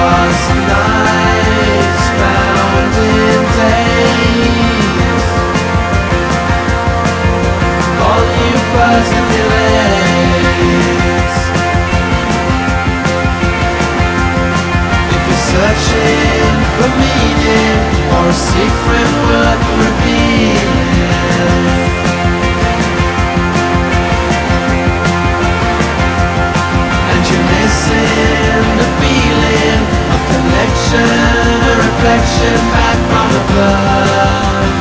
lost nights found in days, all you buzzing delays. If you're searching for meaning or a secret worth revealing, and you're missing the feeling of connection, a reflection back from above,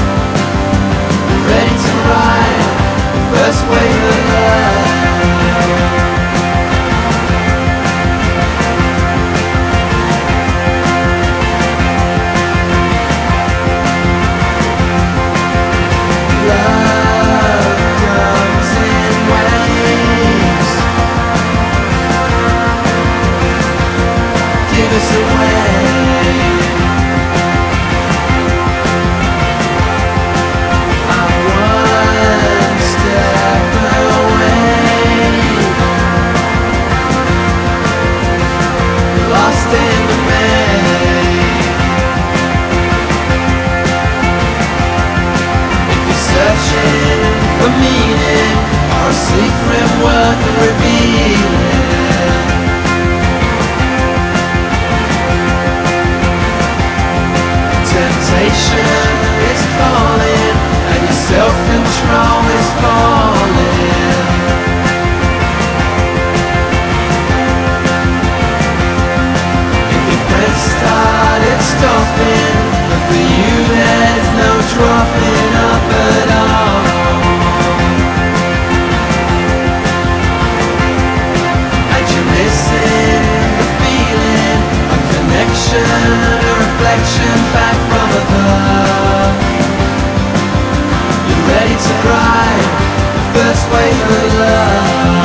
ready to ride the first wave of love. Love comes in waves, give us away. I'm one step away, lost in the maze. If you're searching for meaning or a secret worth revealing, temptation is calling and your self-control is falling. If your friends started stopping, but for you there's no dropping up at all. And you're missing the feeling of connection, a reflection back from above. You're ready to ride the first wave of love.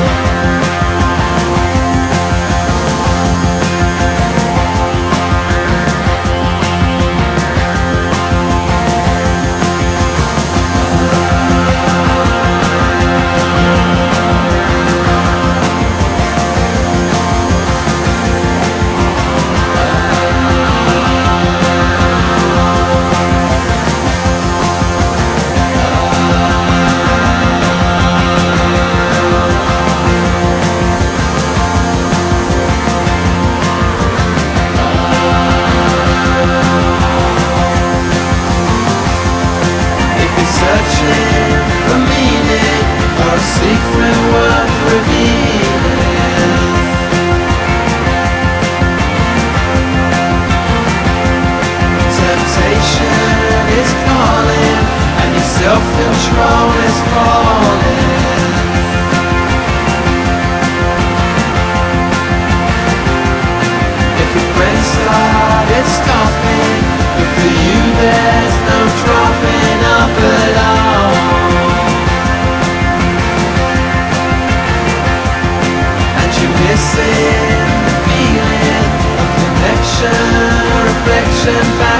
Searching for meaning or a secret worth revealing, temptation is calling and your self-control is falling. If your friends started stopping, but for you there's no dropping up at all. And you're missing the feeling of connection, reflection back